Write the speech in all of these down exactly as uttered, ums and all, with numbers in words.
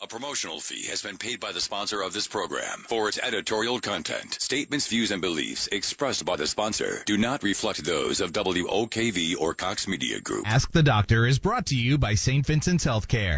A promotional fee has been paid by the sponsor of this program for its editorial content. Statements, views, and beliefs expressed by the sponsor do not reflect those of W O K V or Cox Media Group. Ask the Doctor is brought to you by Saint Vincent's Healthcare.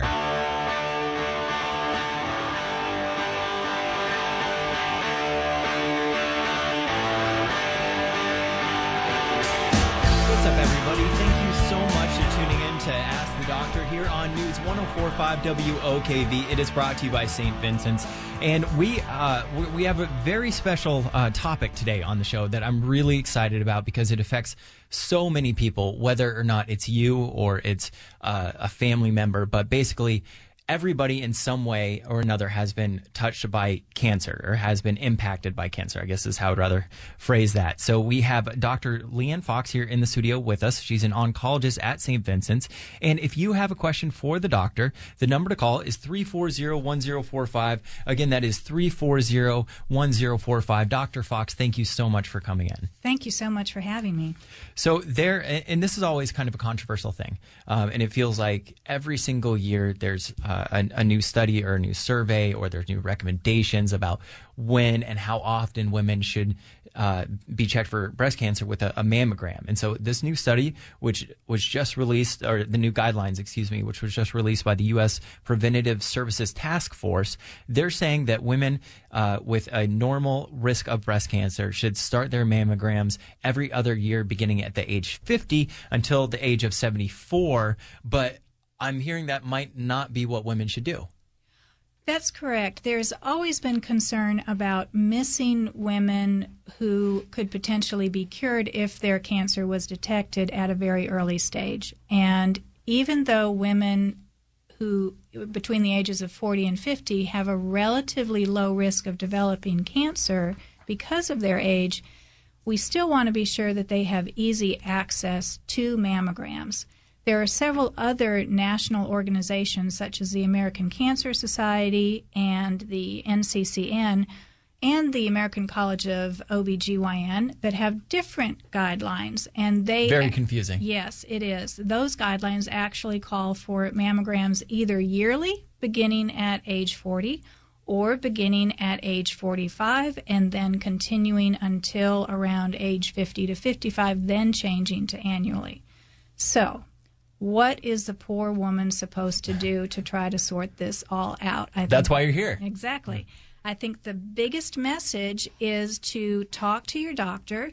What's up, everybody? Thank you so much for tuning in to Ask the Doctor here on News one oh four point five W O K V. It is brought to you by Saint Vincent's. And we uh, we have a very special uh, topic today on the show that I'm really excited about because it affects so many people, whether or not it's you or it's uh, a family member. But basically, everybody in some way or another has been touched by cancer or has been impacted by cancer, I guess is how I'd rather phrase that. So we have Doctor Leanne Fox here in the studio with us. She's an oncologist at Saint Vincent's. And if you have a question for the doctor, the number to call is three four zero, one zero four five. Again, that is three four zero, one zero four five. Doctor Fox, thank you so much for coming in. Thank you so much for having me. So there, and this is always kind of a controversial thing. Um, and it feels like every single year there's uh, A, a new study or a new survey or there's new recommendations about when and how often women should uh, be checked for breast cancer with a, a mammogram. And so this new study, which was just released, or the new guidelines, excuse me, which was just released by the U S Preventative Services Task Force, they're saying that women uh, with a normal risk of breast cancer should start their mammograms every other year beginning at the age fifty until the age of seventy-four. But I'm hearing that might not be what women should do. That's correct. There's always been concern about missing women who could potentially be cured if their cancer was detected at a very early stage. And even though women who, between the ages of forty and fifty, have a relatively low risk of developing cancer because of their age, we still want to be sure that they have easy access to mammograms. There are several other national organizations, such as the American Cancer Society and the N C C N and the American College of O B G Y N, that have different guidelines. And they Very confusing. Yes, it is. Those guidelines actually call for mammograms either yearly, beginning at age forty, or beginning at age forty-five, and then continuing until around age fifty to fifty-five, then changing to annually. So, what is the poor woman supposed to do to try to sort this all out? I think That's why you're here. Exactly. I think the biggest message is to talk to your doctor,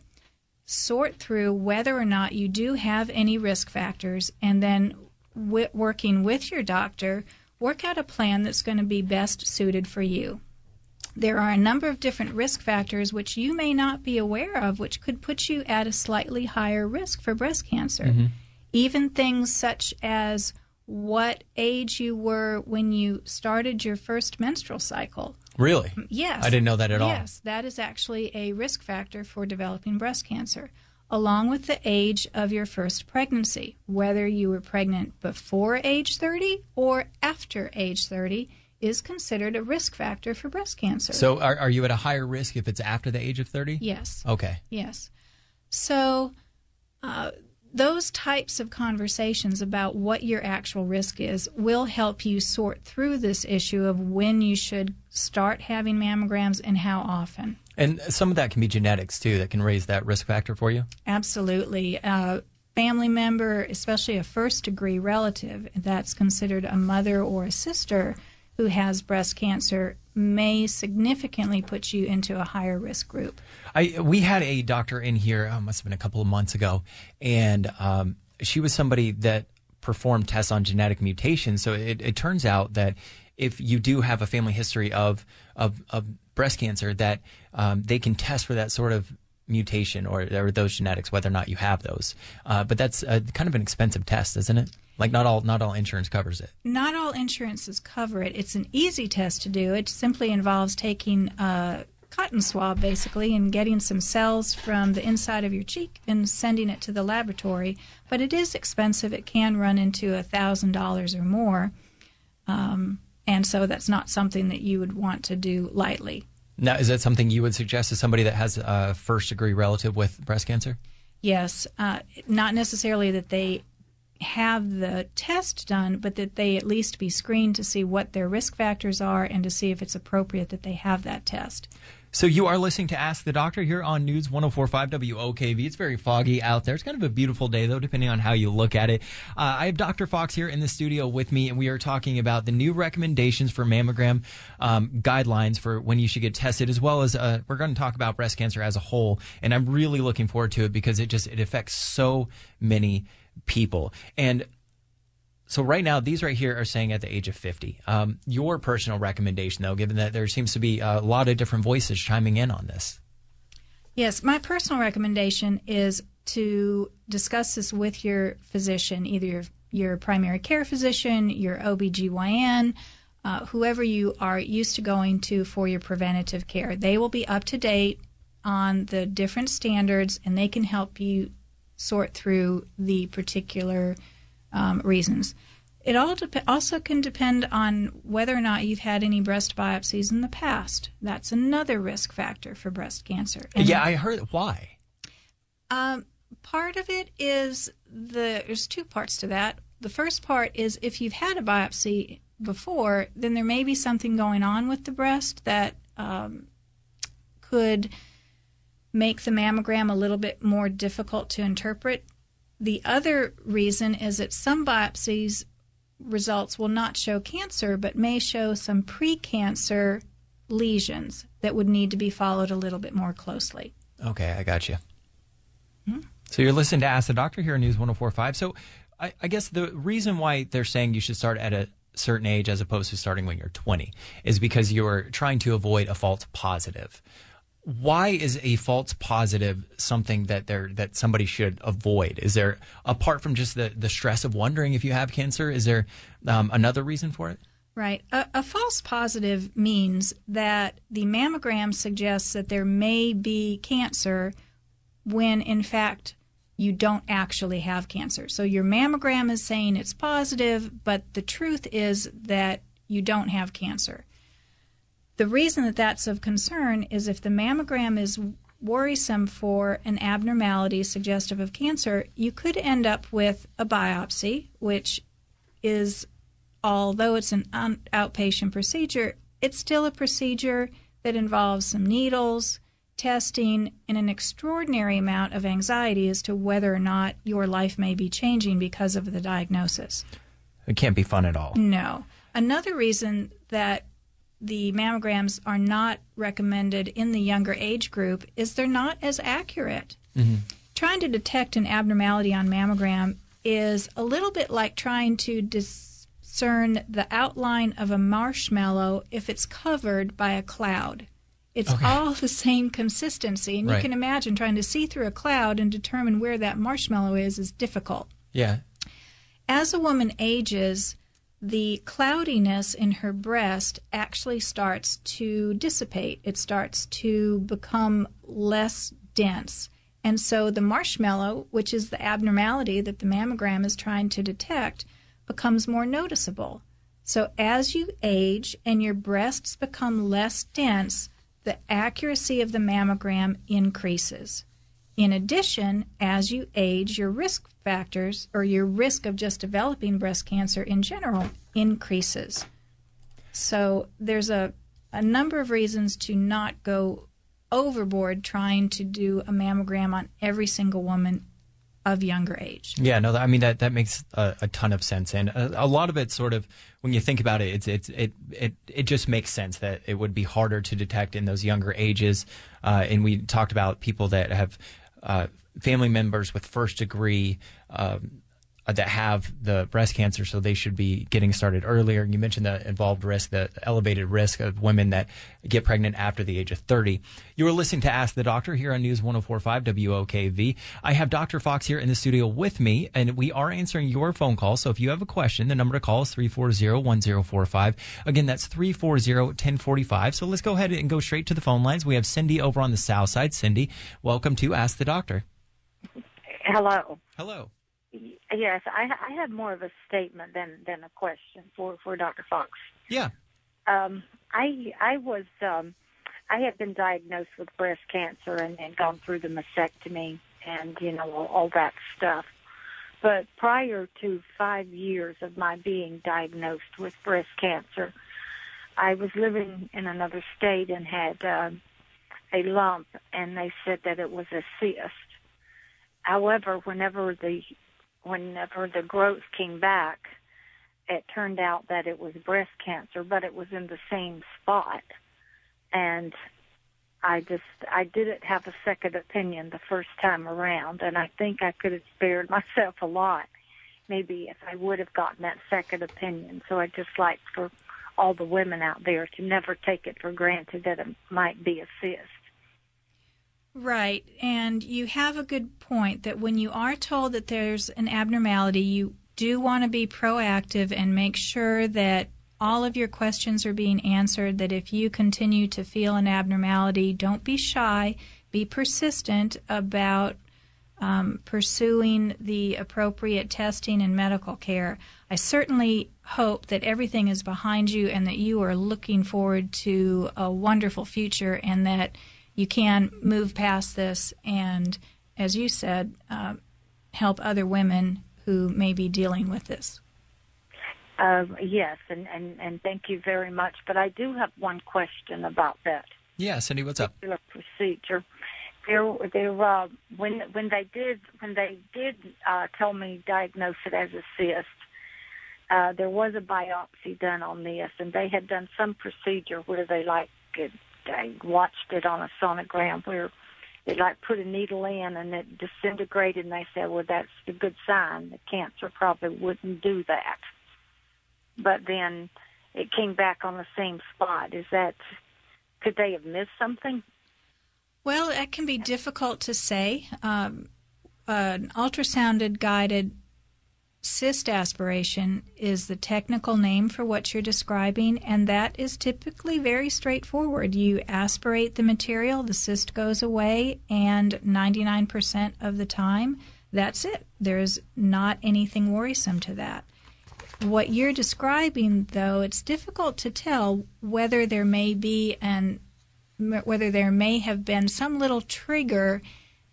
sort through whether or not you do have any risk factors, and then w- working with your doctor, work out a plan that's going to be best suited for you. There are a number of different risk factors which you may not be aware of, which could put you at a slightly higher risk for breast cancer. Mm-hmm. Even things such as what age you were when you started your first menstrual cycle. Really? Yes. I didn't know that at all. Yes, that is actually a risk factor for developing breast cancer, along with the age of your first pregnancy. Whether you were pregnant before age thirty or after age thirty is considered a risk factor for breast cancer. So are, are you at a higher risk if it's after the age of thirty? Yes. Okay. Yes. So uh, those types of conversations about what your actual risk is will help you sort through this issue of when you should start having mammograms and how often. And some of that can be genetics, too, that can raise that risk factor for you? Absolutely. A family member, especially a first-degree relative that's considered a mother or a sister who has breast cancer, may significantly put you into a higher risk group. I we had a doctor in here, oh, must have been a couple of months ago, and um, she was somebody that performed tests on genetic mutations. So it, it turns out that if you do have a family history of of, of breast cancer, that um, they can test for that sort of mutation or, or those genetics, whether or not you have those. Uh, but that's a, kind of an expensive test, isn't it? Like not all not all insurance covers it. Not all insurances cover it. It's an easy test to do. It simply involves taking a cotton swab, basically, and getting some cells from the inside of your cheek and sending it to the laboratory. But it is expensive. It can run into one thousand dollars or more. Um, and so that's not something that you would want to do lightly. Now, is that something you would suggest to somebody that has a first-degree relative with breast cancer? Yes. Uh, not necessarily that they have the test done, but that they at least be screened to see what their risk factors are and to see if it's appropriate that they have that test. So you are listening to Ask the Doctor here on News one oh four point five W O K V. It's very foggy out there. It's kind of a beautiful day, though, depending on how you look at it. Uh, I have Doctor Fox here in the studio with me, and we are talking about the new recommendations for mammogram um, guidelines for when you should get tested, as well as uh, we're going to talk about breast cancer as a whole. And I'm really looking forward to it because it just it affects so many people. And so right now, these right here are saying at the age of fifty. Um, your personal recommendation, though, given that there seems to be a lot of different voices chiming in on this. Yes, my personal recommendation is to discuss this with your physician, either your, your primary care physician, your O B G Y N, uh, whoever you are used to going to for your preventative care. They will be up to date on the different standards, and they can help you sort through the particular Um, reasons. It all dep- also can depend on whether or not you've had any breast biopsies in the past. That's another risk factor for breast cancer. And, yeah, I heard. Why? Um, part of it is the. There's two parts to that. The first part is if you've had a biopsy before, then there may be something going on with the breast that um, could make the mammogram a little bit more difficult to interpret. The other reason is that some biopsies results will not show cancer, but may show some precancer lesions that would need to be followed a little bit more closely. Okay, I got you. Hmm? So you're listening to Ask the Doctor here on News one oh four point five. So I, I guess the reason why they're saying you should start at a certain age as opposed to starting when you're twenty is because you're trying to avoid a false positive. Why is a false positive something that they're, that somebody should avoid? Is there, apart from just the, the stress of wondering if you have cancer, is there um, another reason for it? Right. A, a false positive means that the mammogram suggests that there may be cancer when, in fact, you don't actually have cancer. So your mammogram is saying it's positive, but the truth is that you don't have cancer. The reason that that's of concern is if the mammogram is worrisome for an abnormality suggestive of cancer, you could end up with a biopsy, which is, although it's an un- outpatient procedure, it's still a procedure that involves some needles, testing, and an extraordinary amount of anxiety as to whether or not your life may be changing because of the diagnosis. It can't be fun at all. No. Another reason that the mammograms are not recommended in the younger age group is they're not as accurate. Mm-hmm. Trying to detect an abnormality on mammogram is a little bit like trying to discern the outline of a marshmallow if it's covered by a cloud. It's okay. All the same consistency, and right. You can imagine trying to see through a cloud and determine where that marshmallow is is difficult. Yeah. As a woman ages, the cloudiness in her breast actually starts to dissipate. It starts to become less dense. And so the marshmallow, which is the abnormality that the mammogram is trying to detect, becomes more noticeable. So as you age and your breasts become less dense, the accuracy of the mammogram increases. In addition, as you age, your risk factors, or your risk of just developing breast cancer in general, increases. So there's a, a number of reasons to not go overboard trying to do a mammogram on every single woman of younger age. Yeah, no, I mean, that, that makes a, a ton of sense. And a, a lot of it sort of, when you think about it, it's, it's, it, it, it just makes sense that it would be harder to detect in those younger ages. Uh, and we talked about people that have uh, family members with first degree um, that have the breast cancer, so they should be getting started earlier. You mentioned the involved risk, the elevated risk of women that get pregnant after the age of thirty. You were listening to Ask the Doctor here on News one oh four point five W O K V. I have Doctor Fox here in the studio with me, and we are answering your phone call. So if you have a question, the number to call is three four zero, one zero four five. Again, that's three four zero, one zero four five. So let's go ahead and go straight to the phone lines. We have Cindy over on the south side. Cindy, welcome to Ask the Doctor. Hello. Hello. Yes, I, I have more of a statement than, than a question for, for Doctor Fox. Yeah. Um, I I was um, I had been diagnosed with breast cancer and, and gone through the mastectomy and you know all, all that stuff. But prior to five years of my being diagnosed with breast cancer, I was living in another state and had uh, a lump, and they said that it was a cyst. However, whenever the whenever the growth came back, it turned out that it was breast cancer, but it was in the same spot. And I just, I didn't have a second opinion the first time around, and I think I could have spared myself a lot, maybe if I would have gotten that second opinion. So I just like for all the women out there to never take it for granted that it might be a cyst. Right, and you have a good point that when you are told that there's an abnormality, you do want to be proactive and make sure that all of your questions are being answered, that if you continue to feel an abnormality, don't be shy, be persistent about um, pursuing the appropriate testing and medical care. I certainly hope that everything is behind you and that you are looking forward to a wonderful future and that you can move past this and, as you said, uh, help other women who may be dealing with this. Um, yes, and, and, and thank you very much. But I do have one question about that. Yeah, Cindy, what's up? Procedure. There, there. Uh, when when they did when they did uh, tell me diagnose it as a cyst, uh, there was a biopsy done on this, and they had done some procedure where they like it, they watched it on a sonogram where they like put a needle in and it disintegrated, and they said, well, that's a good sign. The cancer probably wouldn't do that. But then it came back on the same spot. Is that, could they have missed something? Well, that can be difficult to say. Um, an ultrasounded guided cyst aspiration is the technical name for what you're describing, and that is typically very straightforward. You aspirate the material, the cyst goes away, and ninety-nine percent of the time, that's it. There's not anything worrisome to that. What you're describing, though, it's difficult to tell whether there may be an whether there may have been some little trigger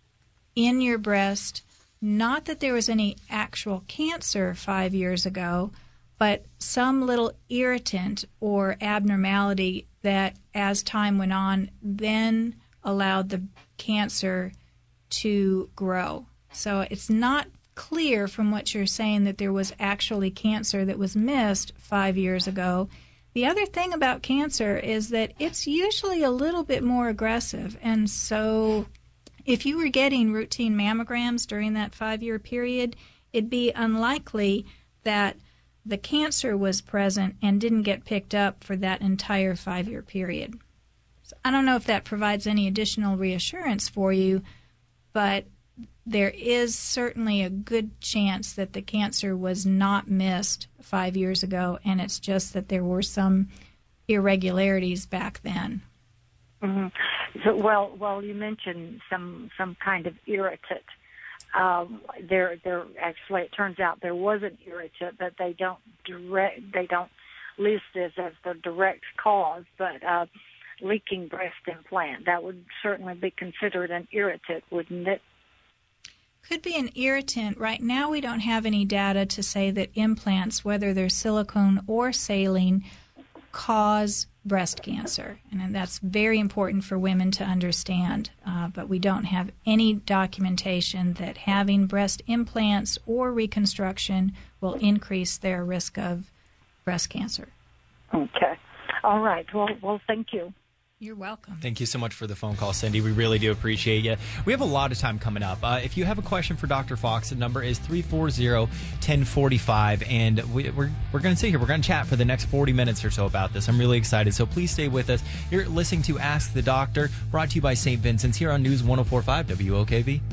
in your breast, not that there was any actual cancer five years ago, but some little irritant or abnormality that, as time went on, then allowed the cancer to grow. So it's not clear from what you're saying that there was actually cancer that was missed five years ago. The other thing about cancer is that it's usually a little bit more aggressive, and so if you were getting routine mammograms during that five-year period, it'd be unlikely that the cancer was present and didn't get picked up for that entire five-year period. So I don't know if that provides any additional reassurance for you, but there is certainly a good chance that the cancer was not missed five years ago, and it's just that there were some irregularities back then. Mm-hmm. So, well, well, you mentioned some some kind of irritant. Um, there, there actually, it turns out there was an irritant, but they don't direct, they don't list this as the direct cause. But uh, leaking breast implant, that would certainly be considered an irritant, wouldn't it? Could be an irritant. Right now, we don't have any data to say that implants, whether they're silicone or saline, cause breast cancer, and that's very important for women to understand. Uh, but we don't have any documentation that having breast implants or reconstruction will increase their risk of breast cancer. Okay. All right. Well, well, thank you. You're welcome. Thank you so much for the phone call, Cindy. We really do appreciate you. We have a lot of time coming up. Uh, if you have a question for Doctor Fox, the number is three four zero, one zero four five, and we, we're, we're going to sit here. We're going to chat for the next forty minutes or so about this. I'm really excited, so please stay with us. You're listening to Ask the Doctor, brought to you by Saint Vincent's here on News one oh four point five W O K V.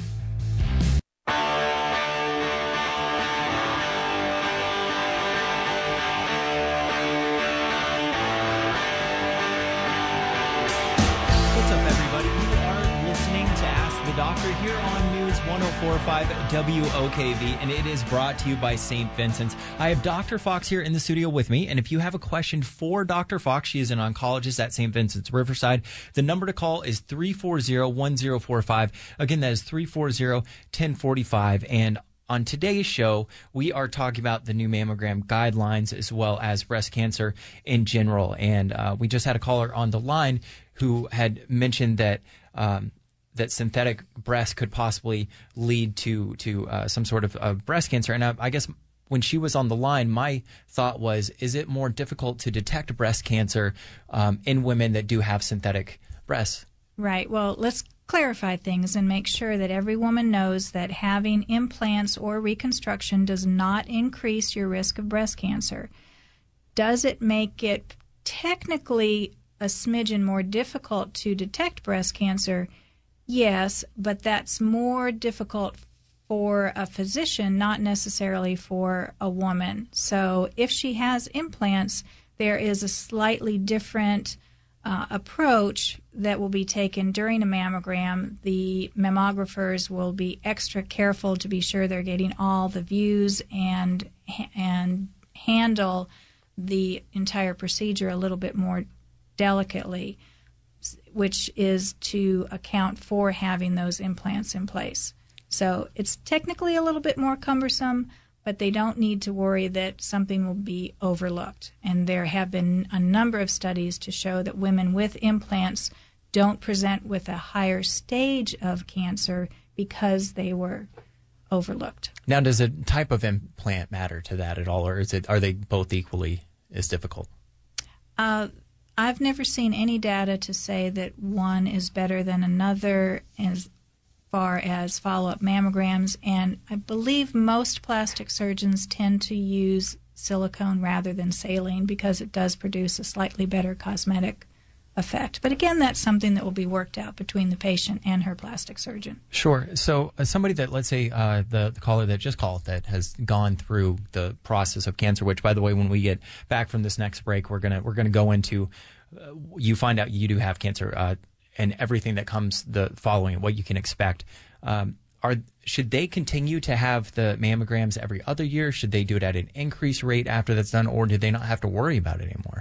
Here on News one oh four point five W O K V, and it is brought to you by Saint Vincent's. I have Doctor Fox here in the studio with me, and if you have a question for Doctor Fox, she is an oncologist at Saint Vincent's Riverside. The number to call is three four zero, one zero four five. Again, that is three four zero, one zero four five, and on today's show, we are talking about the new mammogram guidelines as well as breast cancer in general. And uh, we just had a caller on the line who had mentioned that um, that synthetic breast could possibly lead to to uh, some sort of uh, breast cancer. And I, I guess when she was on the line, my thought was, is it more difficult to detect breast cancer um, in women that do have synthetic breasts? Right. Well, let's clarify things and make sure that every woman knows that having implants or reconstruction does not increase your risk of breast cancer. Does it make it technically a smidgen more difficult to detect breast cancer? Yes, but that's more difficult for a physician, not necessarily for a woman. So if she has implants, there is a slightly different Uh, approach that will be taken during a mammogram. The mammographers will be extra careful to be sure they're getting all the views and and handle the entire procedure a little bit more delicately, which is to account for having those implants in place. So it's technically a little bit more cumbersome, but they don't need to worry that something will be overlooked. And there have been a number of studies to show that women with implants don't present with a higher stage of cancer because they were overlooked. Now, does a type of implant matter to that at all, or is it are they both equally as difficult? Uh, I've never seen any data to say that one is better than another as far as follow-up mammograms, and I believe most plastic surgeons tend to use silicone rather than saline because it does produce a slightly better cosmetic effect. But again, that's something that will be worked out between the patient and her plastic surgeon. Sure. So uh, somebody that, let's say uh, the, the caller that just called that has gone through the process of cancer, which, by the way, when we get back from this next break, we're gonna we're gonna go into uh, you find out you do have cancer uh, and everything that comes the following, what you can expect. Um, are should they continue to have the mammograms every other year? Should they do it at an increased rate after that's done, or do they not have to worry about it anymore?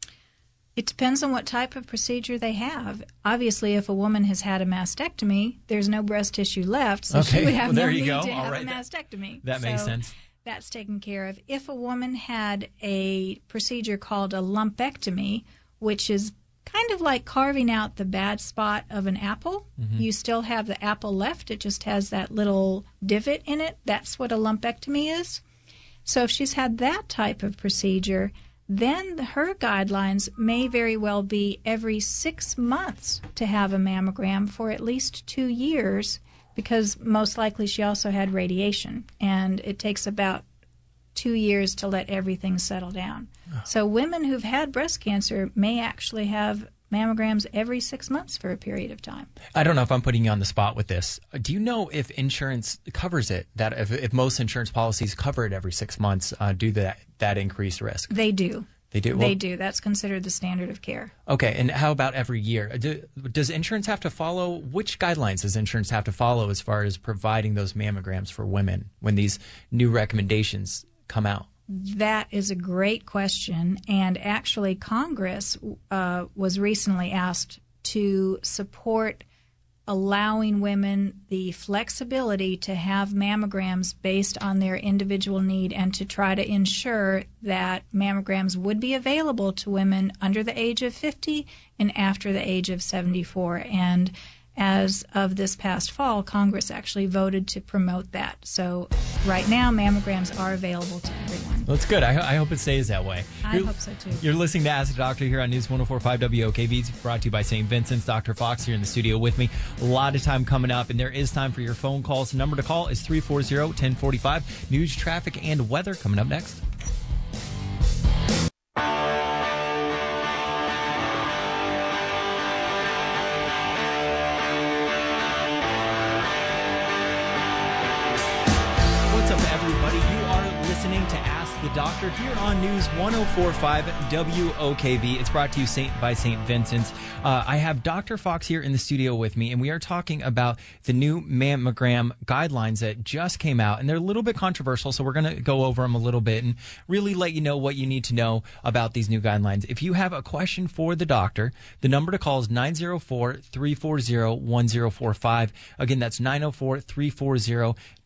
It depends on what type of procedure they have. Obviously, if a woman has had a mastectomy, there's no breast tissue left, so okay. she would have well, there no you need go. to All have right. a mastectomy. That, that makes so sense. That's taken care of. If a woman had a procedure called a lumpectomy, which is kind of like carving out the bad spot of an apple. Mm-hmm. You still have the apple left. It just has that little divot in it. That's what a lumpectomy is. So if she's had that type of procedure, then her guidelines may very well be every six months to have a mammogram for at least two years because most likely she also had radiation, and it takes about two years to let everything settle down. Oh. So women who've had breast cancer may actually have mammograms every six months for a period of time. I don't know if I'm putting you on the spot with this. Do you know if insurance covers it, that if, if most insurance policies cover it every six months uh, due to that, that increased risk? They do. They do? They well, do. That's considered the standard of care. Okay, and how about every year? Do, does insurance have to follow? Which guidelines does insurance have to follow as far as providing those mammograms for women when these new recommendations come out? That is a great question, and actually Congress uh, was recently asked to support allowing women the flexibility to have mammograms based on their individual need and to try to ensure that mammograms would be available to women under the age of fifty and after the age of seventy-four. And as of this past fall, Congress actually voted to promote that. So right now, mammograms are available to everyone. Well, that's good. I, I hope it stays that way. I you're, hope so, too. You're listening to Ask the Doctor here on News one oh four point five W O K V. It's brought to you by Saint Vincent's. Doctor Fox here in the studio with me. A lot of time coming up, and there is time for your phone calls. The number to call is three four zero, one oh four five. News, traffic, and weather coming up next. To Ask the Doctor here on News one oh four point five W O K V. It's brought to you Saint by Saint Vincent's. Uh, I have Doctor Fox here in the studio with me, and we are talking about the new mammogram guidelines that just came out, and they're a little bit controversial, so we're going to go over them a little bit and really let you know what you need to know about these new guidelines. If you have a question for the doctor, the number to call is nine oh four, three four zero, one oh four five. Again, that's nine oh four, three four zero, one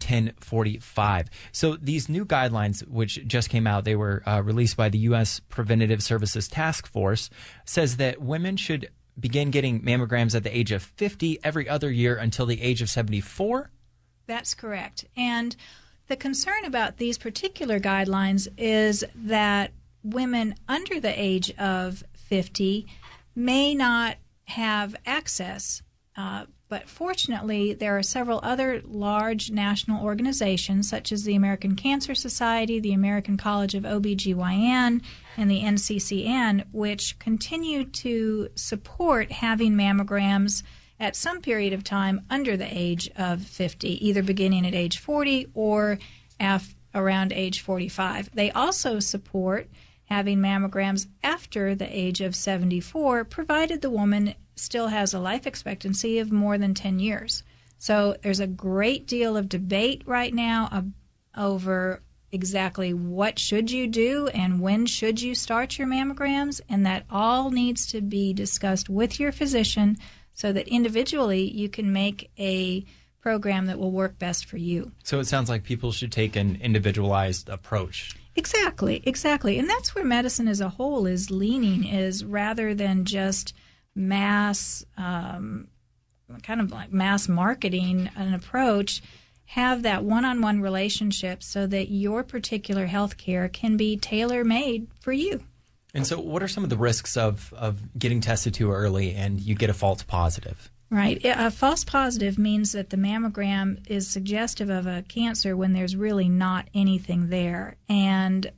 ten forty-five. So these new guidelines, which just came out, they were uh, released by the U S Preventative Services Task Force, says that women should begin getting mammograms at the age of fifty every other year until the age of seventy-four? That's correct. And the concern about these particular guidelines is that women under the age of fifty may not have access, uh, but fortunately there are several other large national organizations such as the American Cancer Society, the American College of O B G Y N, and the N C C N, which continue to support having mammograms at some period of time under the age of fifty, either beginning at age forty or af- around age forty-five. They also support having mammograms after the age of seventy-four, provided the woman still has a life expectancy of more than ten years. So there's a great deal of debate right now uh, over exactly what should you do and when should you start your mammograms, and that all needs to be discussed with your physician so that individually you can make a program that will work best for you. So it sounds like people should take an individualized approach. Exactly, exactly. And that's where medicine as a whole is leaning, is rather than just mass, um, kind of like mass marketing an approach, have that one-on-one relationship so that your particular health care can be tailor-made for you. And so what are some of the risks of, of getting tested too early and you get a false positive? Right. A false positive means that the mammogram is suggestive of a cancer when there's really not anything there. And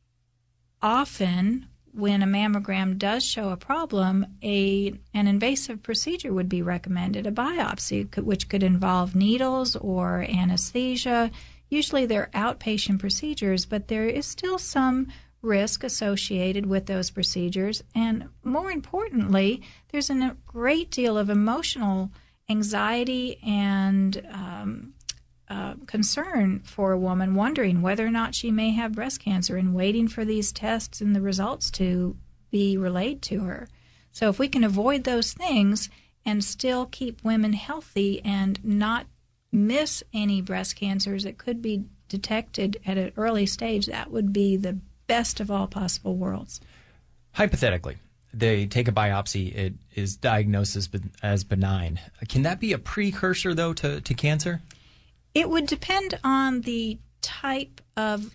often when a mammogram does show a problem, a an invasive procedure would be recommended, a biopsy, which could involve needles or anesthesia. Usually they're outpatient procedures, but there is still some risk associated with those procedures. And more importantly, there's a great deal of emotional anxiety and um, uh, concern for a woman wondering whether or not she may have breast cancer and waiting for these tests and the results to be relayed to her. So if we can avoid those things and still keep women healthy and not miss any breast cancers that could be detected at an early stage, that would be the best of all possible worlds. Hypothetically, they take a biopsy, it is diagnosed as, as benign. Can that be a precursor, though, to, to cancer? It would depend on the type of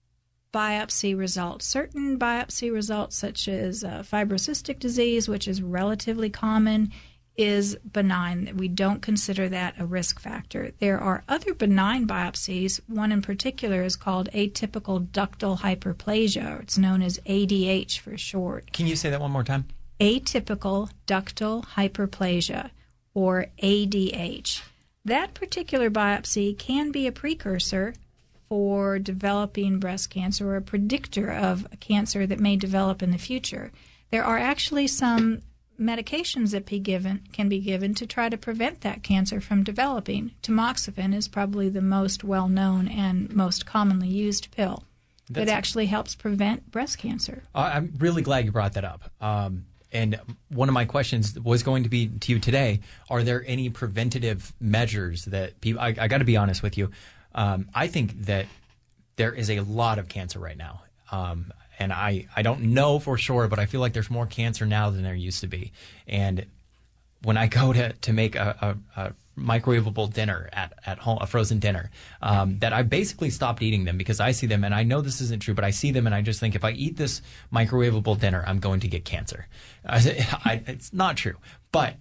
biopsy results. Certain biopsy results, such as uh, fibrocystic disease, which is relatively common, is benign. We don't consider that a risk factor. There are other benign biopsies. One in particular is called atypical ductal hyperplasia. It's known as A D H for short. Can you say that one more time? Atypical ductal hyperplasia, or A D H. That particular biopsy can be a precursor for developing breast cancer or a predictor of a cancer that may develop in the future. There are actually some medications that be given, can be given to try to prevent that cancer from developing. Tamoxifen is probably the most well-known and most commonly used pill. That actually helps prevent breast cancer. I'm really glad you brought that up. Um, and one of my questions was going to be to you today, are there any preventative measures that people, I, I got to be honest with you, um, I think that there is a lot of cancer right now. Um, And I, I don't know for sure, but I feel like there's more cancer now than there used to be. And when I go to, to make a, a, a microwavable dinner at, at home, a frozen dinner, um, that I basically stopped eating them because I see them, and I know this isn't true, but I see them and I just think if I eat this microwavable dinner, I'm going to get cancer. I, I, it's not true. But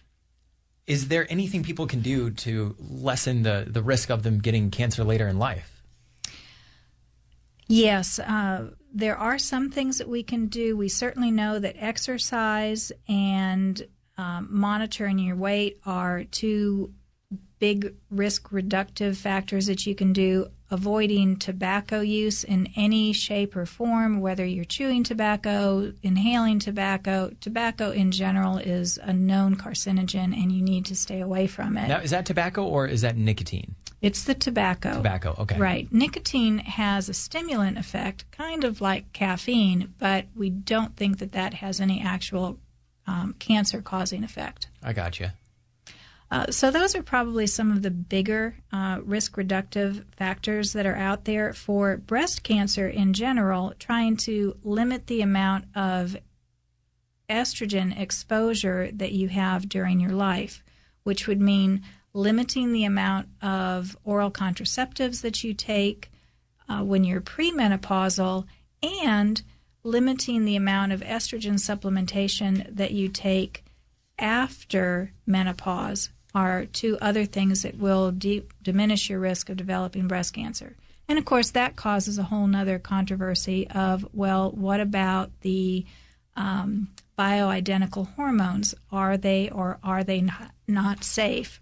is there anything people can do to lessen the, the risk of them getting cancer later in life? Yes, uh, there are some things that we can do. We certainly know that exercise and um, monitoring your weight are two big risk reductive factors that you can do. Avoiding tobacco use in any shape or form, whether you're chewing tobacco, inhaling tobacco. Tobacco in general is a known carcinogen, and you need to stay away from it. Now, is that tobacco or is that nicotine? It's the tobacco. Tobacco, okay. Right. Nicotine has a stimulant effect, kind of like caffeine, but we don't think that that has any actual um, cancer-causing effect. I got you. Uh, so those are probably some of the bigger uh, risk reductive factors that are out there for breast cancer in general. Trying to limit the amount of estrogen exposure that you have during your life, which would mean limiting the amount of oral contraceptives that you take uh, when you're premenopausal, and limiting the amount of estrogen supplementation that you take after menopause are two other things that will de- diminish your risk of developing breast cancer. And, of course, that causes a whole nother controversy of, well, what about the um, bioidentical hormones? Are they or are they not, not safe?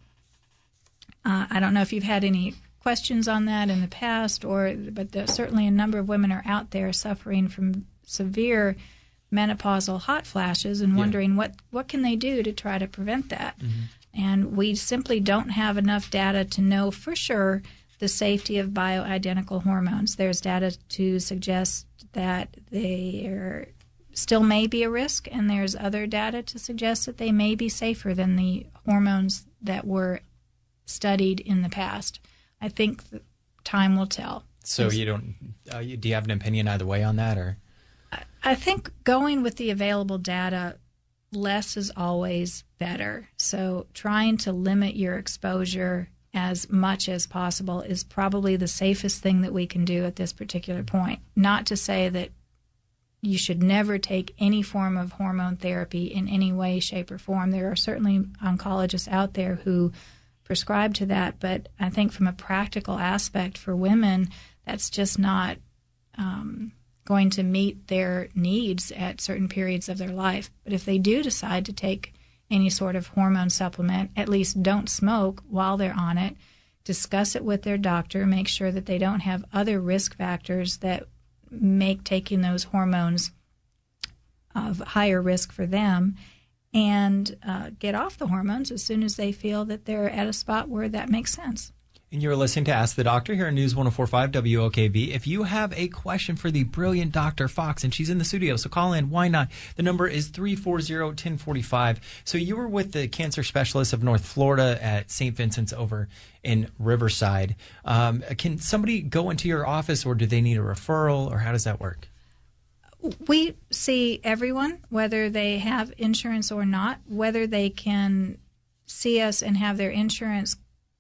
Uh, I don't know if you've had any questions on that in the past, or but there's certainly a number of women are out there suffering from severe menopausal hot flashes and wondering yeah. what, what can they do to try to prevent that. Mm-hmm. And we simply don't have enough data to know for sure the safety of bioidentical hormones. There's data to suggest that they are, still may be a risk, and there's other data to suggest that they may be safer than the hormones that were studied in the past. I think time will tell. So you don't? Uh, do you have an opinion either way on that, or? I think going with the available data, less is always better. So trying to limit your exposure as much as possible is probably the safest thing that we can do at this particular point. Not to say that you should never take any form of hormone therapy in any way, shape, or form. There are certainly oncologists out there who prescribe to that, but I think from a practical aspect for women, that's just not um, going to meet their needs at certain periods of their life. But if they do decide to take any sort of hormone supplement, at least don't smoke while they're on it. Discuss it with their doctor. Make sure that they don't have other risk factors that make taking those hormones of higher risk for them, and uh, get off the hormones as soon as they feel that they're at a spot where that makes sense. And you're listening to Ask the Doctor here on News one oh four point five W O K V. If you have a question for the brilliant Doctor Fox, and she's in the studio, so call in. Why not? The number is three four zero, one zero four five. So you were with the cancer specialist of North Florida at Saint Vincent's over in Riverside. Um, can somebody go into your office, or do they need a referral, or how does that work? We see everyone, whether they have insurance or not, whether they can see us and have their insurance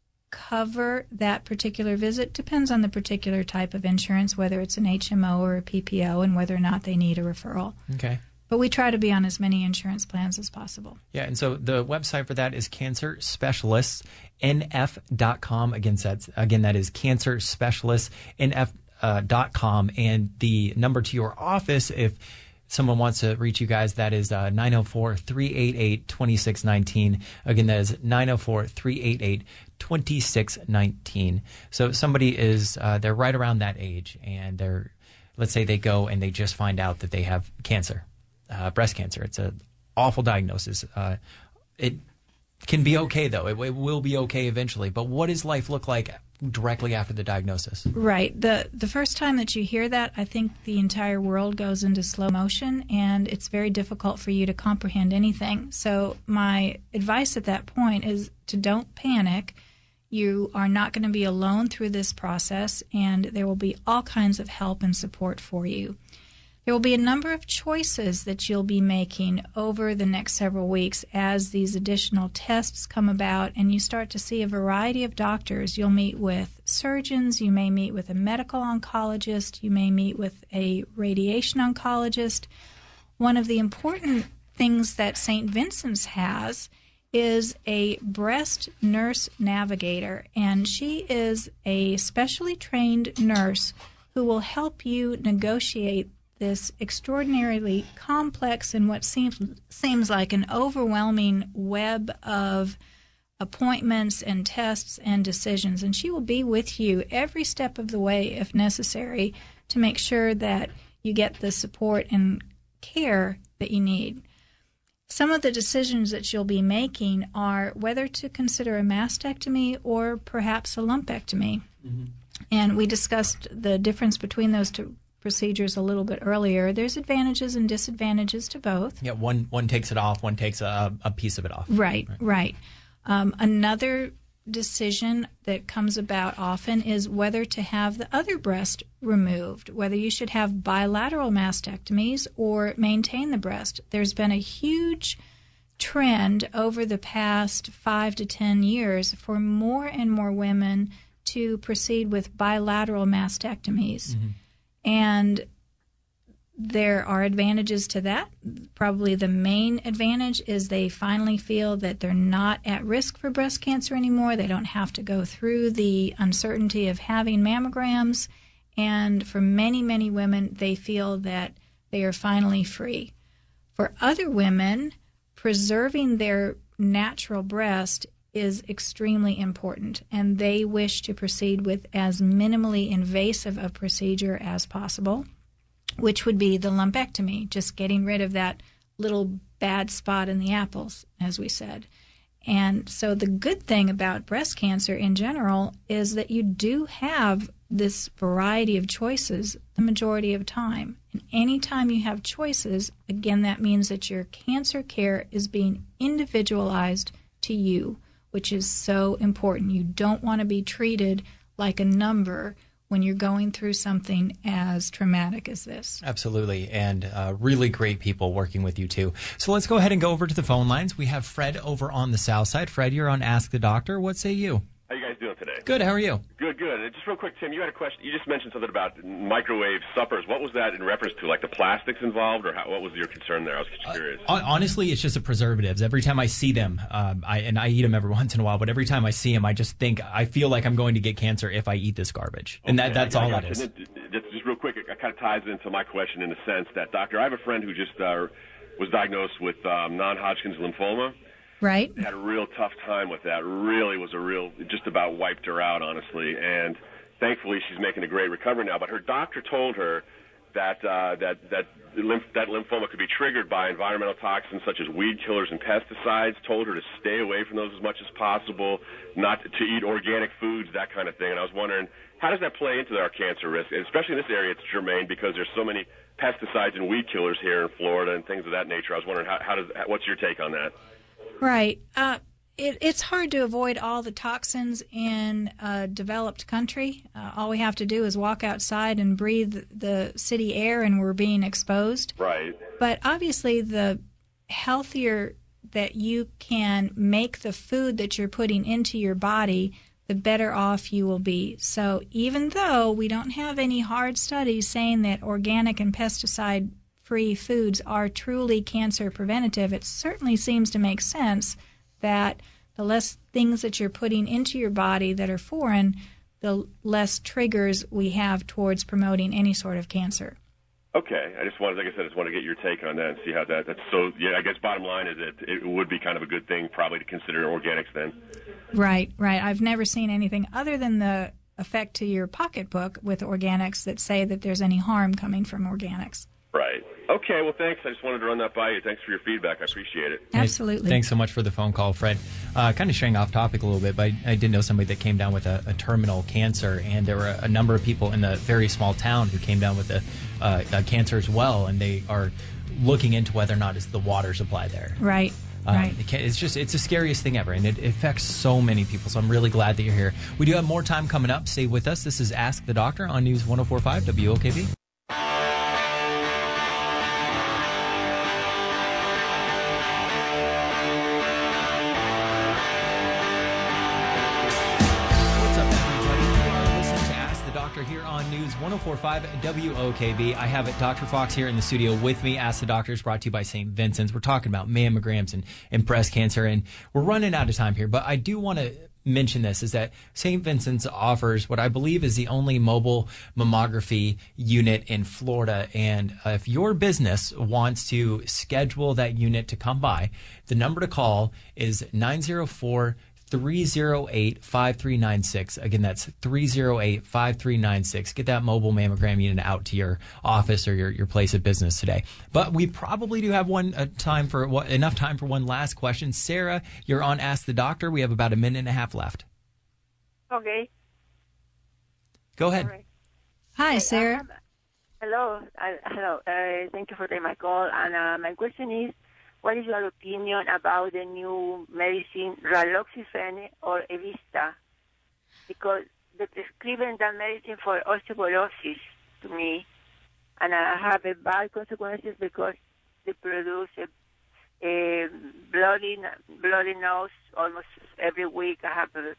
cover that particular visit depends on the particular type of insurance, whether it's an H M O or a P P O, and whether or not they need a referral. Okay. But we try to be on as many insurance plans as possible. Yeah, and so the website for that is cancer specialists N F dot com. Again, that's, again, that is cancer specialists N F dot com. And the number to your office, if someone wants to reach you guys, that is uh, nine oh four, three eight eight, two six one nine. Again, that is nine oh four, three eight eight, two six one nine. So somebody is, uh, they're right around that age, and they're, let's say they go and they just find out that they have cancer, uh, breast cancer. It's an awful diagnosis. Uh, it can be okay, though. It, it will be okay eventually. But what does life look like directly after the diagnosis? Right. The the first time that you hear that, I think the entire world goes into slow motion, and it's very difficult for you to comprehend anything. So my advice at that point is to don't panic. You are not going to be alone through this process, and there will be all kinds of help and support for you. There will be a number of choices that you'll be making over the next several weeks as these additional tests come about, and you start to see a variety of doctors. You'll meet with surgeons, you may meet with a medical oncologist, you may meet with a radiation oncologist. One of the important things that Saint Vincent's has is a breast nurse navigator, and she is a specially trained nurse who will help you negotiate this extraordinarily complex and what seems seems like an overwhelming web of appointments and tests and decisions. And she will be with you every step of the way, if necessary, to make sure that you get the support and care that you need. Some of the decisions that you'll be making are whether to consider a mastectomy or perhaps a lumpectomy. Mm-hmm. And we discussed the difference between those two procedures a little bit earlier. There's advantages and disadvantages to both. Yeah, one one takes it off, one takes a, a piece of it off. Right, right. right. Um, another decision that comes about often is whether to have the other breast removed, whether you should have bilateral mastectomies or maintain the breast. There's been a huge trend over the past five to ten years for more and more women to proceed with bilateral mastectomies. Mm-hmm. And there are advantages to that. Probably the main advantage is they finally feel that they're not at risk for breast cancer anymore. They don't have to go through the uncertainty of having mammograms. And for many, many women, they feel that they are finally free. For other women, preserving their natural breast is extremely important, and they wish to proceed with as minimally invasive a procedure as possible, which would be the lumpectomy, just getting rid of that little bad spot in the apples, as we said. And so the good thing about breast cancer in general is that you do have this variety of choices the majority of time. And anytime you have choices, again, that means that your cancer care is being individualized to you, which is so important. You don't want to be treated like a number when you're going through something as traumatic as this. Absolutely, and uh, really great people working with you, too. So let's go ahead and go over to the phone lines. We have Fred over on the south side. Fred, you're on Ask the Doctor. What say you? How you guys doing today? Good, how are you? Good, good. And just real quick, Tim, you had a question. You just mentioned something about microwave suppers. What was that in reference to, like the plastics involved, or how, what was your concern there? I was just curious. Uh, honestly, it's just the preservatives. Every time I see them, um, I and I eat them every once in a while, but every time I see them, I just think, I feel like I'm going to get cancer if I eat this garbage. And okay, that, that's all that is. And then, just, just real quick, it kind of ties into my question in the sense that, Doctor, I have a friend who just uh, was diagnosed with um, non-Hodgkin's lymphoma. Right. Had a real tough time with that. Really was a real, just about wiped her out, honestly. And thankfully, she's making a great recovery now. But her doctor told her that uh, that that lymph, that lymphoma could be triggered by environmental toxins such as weed killers and pesticides. Told her to stay away from those as much as possible, not to eat organic foods, that kind of thing. And I was wondering, how does that play into our cancer risk? And especially in this area, it's germane because there's so many pesticides and weed killers here in Florida and things of that nature. I was wondering, how, how does what's your take on that? Right. Uh, it, it's hard to avoid all the toxins in a developed country. Uh, all we have to do is walk outside and breathe the city air, and we're being exposed. Right. But obviously, the healthier that you can make the food that you're putting into your body, the better off you will be. So even though we don't have any hard studies saying that organic and pesticide free foods are truly cancer preventative, it certainly seems to make sense that the less things that you're putting into your body that are foreign, the less triggers we have towards promoting any sort of cancer. Okay. I just wanted, like I said, I just want to get your take on that and see how that, that's so, yeah, I guess bottom line is that it would be kind of a good thing probably to consider organics then. Right, right. I've never seen anything other than the effect to your pocketbook with organics that say that there's any harm coming from organics. Right. Okay, well, thanks. I just wanted to run that by you. Thanks for your feedback. I appreciate it. Absolutely. Thanks so much for the phone call, Fred. Uh, kind of straying off topic a little bit, but I, I did know somebody that came down with a, a terminal cancer, and there were a, a number of people in a very small town who came down with a, uh, a cancer as well, and they are looking into whether or not it's the water supply there. Right. Um, right. It can, it's just, it's the scariest thing ever, and it, it affects so many people, so I'm really glad that you're here. We do have more time coming up. Stay with us. This is Ask the Doctor on News one oh four point five W O K V. Here on News one oh four point five W O K V. I have Doctor Fox here in the studio with me. Ask the Doctor is brought to you by Saint Vincent's. We're talking about mammograms and, and breast cancer, and we're running out of time here, but I do want to mention this, is that Saint Vincent's offers what I believe is the only mobile mammography unit in Florida, and uh, if your business wants to schedule that unit to come by, the number to call is nine oh four, three oh eight, five three nine six. Again, that's three oh eight, five three nine six. Get that mobile mammogram unit out to your office or your, your place of business today. But we probably do have one uh, time for what, enough time for one last question. Sarah, you're on Ask the Doctor. We have about a minute and a half left. Okay. Go ahead. Right. Hi, Sarah. Um, hello. Uh, hello. Uh, thank you for taking my call. And uh, my question is, what is your opinion about the new medicine, raloxifene or Evista? Because they prescribing that medicine for osteoporosis to me, and I have a bad consequences because they produce a, a bloody, bloody nose almost every week. I have a,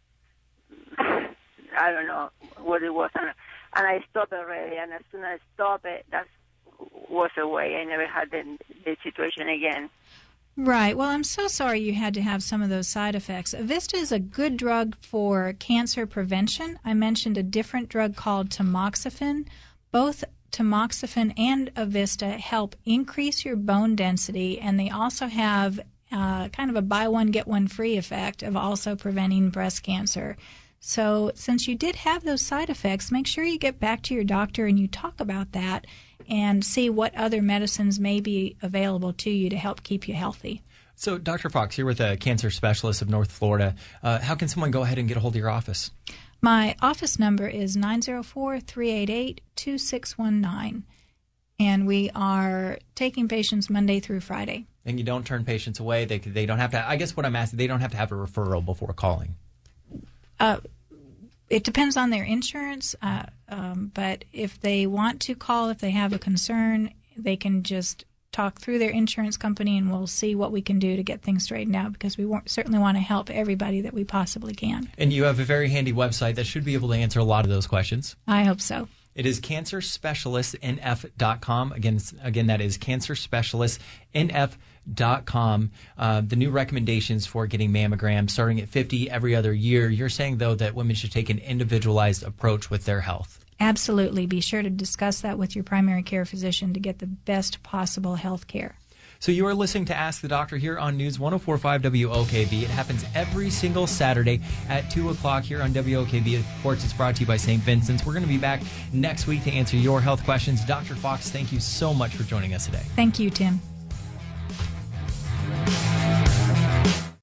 I don't know what it was, and, and I stopped already, and as soon as I stopped it, that was away. I never had the, the situation again. Right. Well, I'm so sorry you had to have some of those side effects. Evista is a good drug for cancer prevention. I mentioned a different drug called tamoxifen. Both tamoxifen and Evista help increase your bone density, and they also have uh, kind of a buy one, get one free effect of also preventing breast cancer. So since you did have those side effects, make sure you get back to your doctor and you talk about that and see what other medicines may be available to you to help keep you healthy. So, Doctor Fox, you're with a cancer specialist of North Florida. Uh, how can someone go ahead and get a hold of your office? My office number is nine zero four, three eight eight, two six one nine, and we are taking patients Monday through Friday. And you don't turn patients away? They they don't have to, I guess what I'm asking, they don't have to have a referral before calling? Uh, it depends on their insurance, uh, um, but if they want to call, if they have a concern, they can just talk through their insurance company, and we'll see what we can do to get things straightened out, because we want, certainly want to help everybody that we possibly can. And you have a very handy website that should be able to answer a lot of those questions. I hope so. It is cancer specialist n f dot com. Again, again, that is cancer specialist n f dot com. Uh, the new recommendations for getting mammograms starting at fifty every other year. You're saying, though, that women should take an individualized approach with their health. Absolutely. Be sure to discuss that with your primary care physician to get the best possible health care. So you are listening to Ask the Doctor here on News one oh four point five W O K V. It happens every single Saturday at two o'clock here on W O K V. Of course, it's brought to you by Saint Vincent's. We're going to be back next week to answer your health questions. Doctor Fox, thank you so much for joining us today. Thank you, Tim.